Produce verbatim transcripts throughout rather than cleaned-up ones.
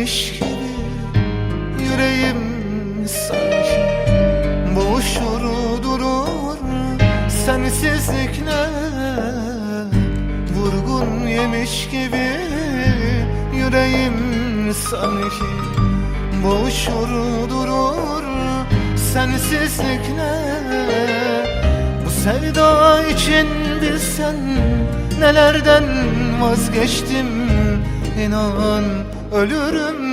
yemiş gibi yüreğim sanki boğuşur durur sensizlikle. Vurgun yemiş gibi yüreğim sanki boğuşur durur sensizlikle. Bu sevda için bilsen nelerden vazgeçtim. İnan ölürüm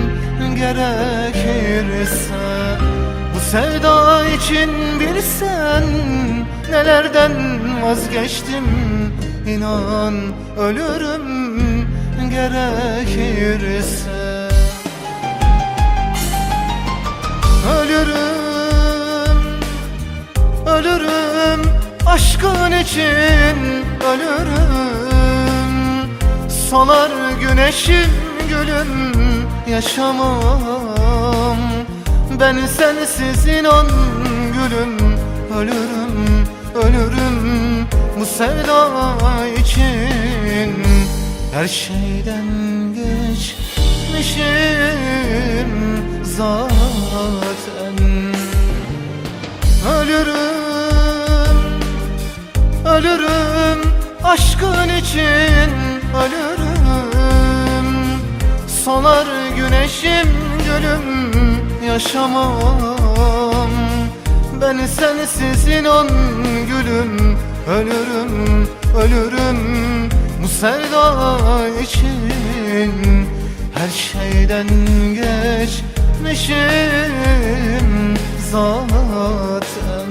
gerekirse. Bu sevda için bilsen nelerden vazgeçtim. İnan ölürüm gerekirse. Ölürüm, ölürüm aşkın için ölürüm. Solar güneşim gülüm yaşamam. Ben sensiz inan gülüm ölürüm, ölürüm bu sevda için. Her şeyden geçmişim zaten. Ölürüm, ölürüm aşkın için ölürüm. Solar güneşim gülüm yaşamam. Ben sensiz inan gülüm ölürüm, ölürüm bu sevda için. Her şeyden geçmişim zaten.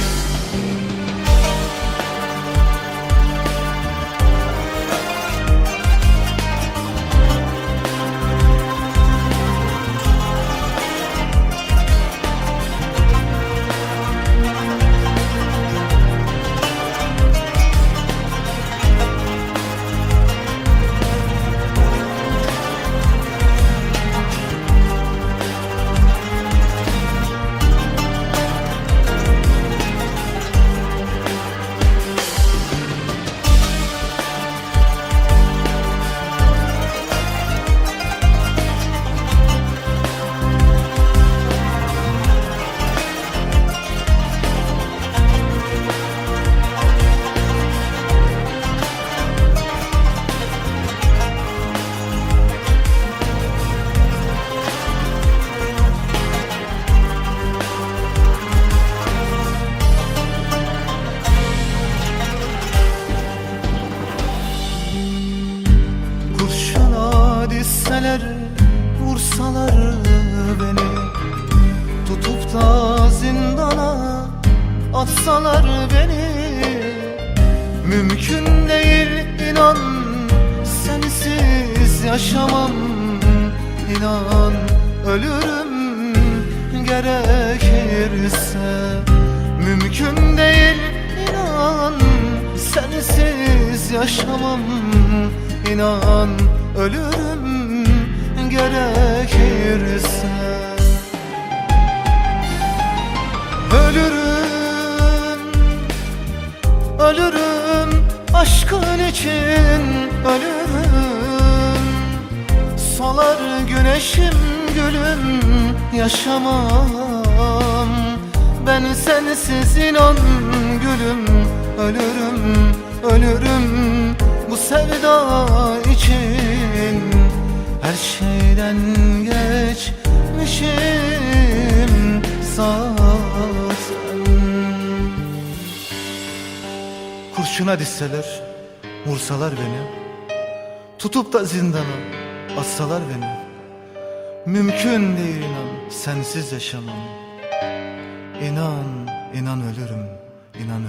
Düşseler, vursalar beni, tutup da zindana atsalar beni. Mümkün değil inan, sensiz yaşamam. İnan ölürüm gerekirse. Mümkün değil inan, sensiz yaşamam. İnan ölürüm gerekirse. Ölürüm, ölürüm aşkın için ölürüm. Solar güneşim gülüm yaşamam. Ben sensiz inan gülüm ölürüm, ölürüm bu sevda için. Her şeyden geçmişim zaten. Kurşuna dizseler, vursalar beni, tutup da zindana atsalar beni. Mümkün değil inan, sensiz yaşamam. İnan, inan ölürüm, inan